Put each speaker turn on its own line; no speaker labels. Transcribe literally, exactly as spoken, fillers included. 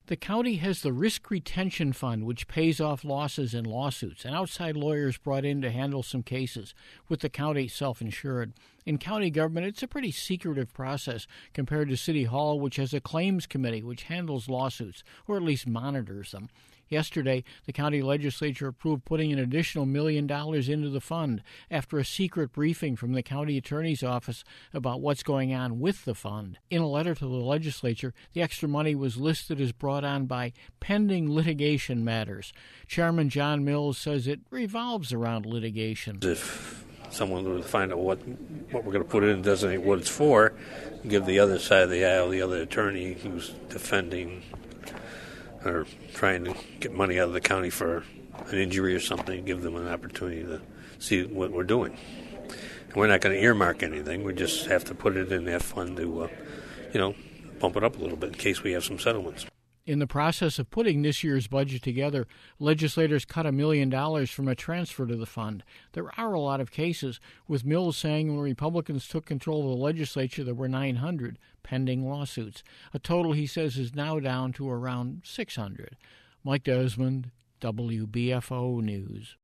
The county has the Risk Retention Fund, which pays off losses in lawsuits, and outside lawyers brought in to handle some cases, with the county self-insured. In county government, it's a pretty secretive process compared to City Hall, which has a claims committee which handles lawsuits, or at least monitors them. Yesterday, the county legislature approved putting an additional million dollars into the fund after a secret briefing from the county attorney's office about what's going on with the fund. In a letter to the legislature, the extra money was listed as brought on by pending litigation matters. Chairman John Mills says it revolves around litigation.
If someone would find out what what we're going to put in and designate what it's for, give the other side of the aisle, the other attorney who's defending or trying to get money out of the county for an injury or something, give them an opportunity to see what we're doing. And we're not going to earmark anything. We just have to put it in that fund to, uh, you know, bump it up a little bit in case we have some settlements.
In the process of putting this year's budget together, legislators cut a million dollars from a transfer to the fund. There are a lot of cases, with Mills saying when Republicans took control of the legislature, there were nine hundred pending lawsuits. A total, he says, is now down to around six hundred. Mike Desmond, W B F O News.